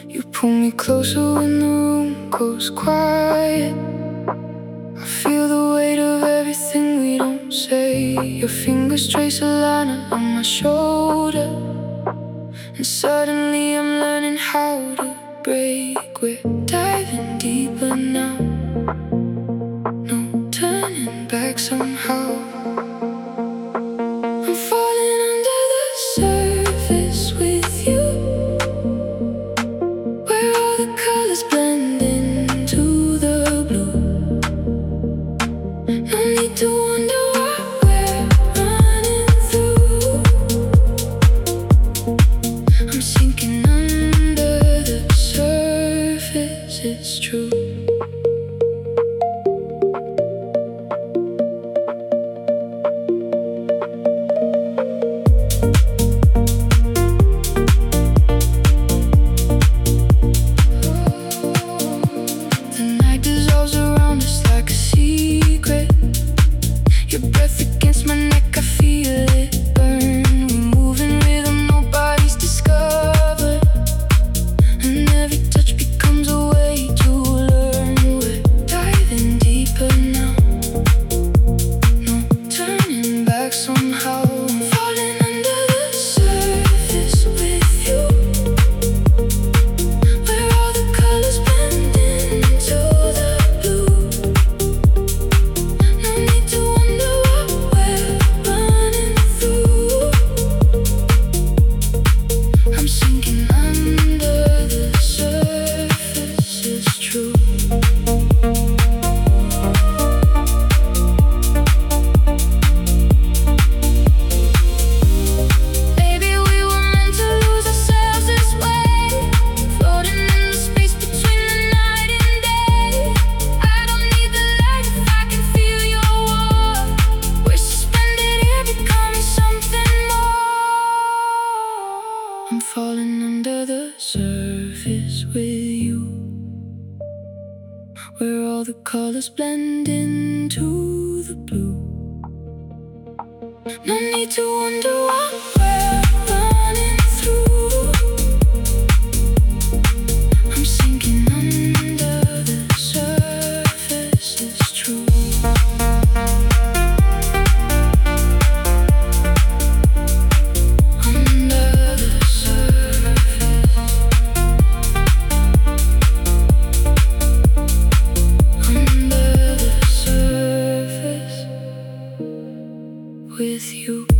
You pull me closer when the room goes quiet. I feel the weight of everything we don't say. Your fingers trace a line on my shoulder, and suddenly I'm learning how to break. We're diving deeper now, no turning back somehow. I'm falling under the surface with you, where all the colors blend into the blue. No need to wonder what we're running through. I'm sinking under the surface, it's true. I'm falling under the surface with you, where all the colors blend into the blue. No need to wonder what we're running through. I'm sinking under the surface, it's true. With you.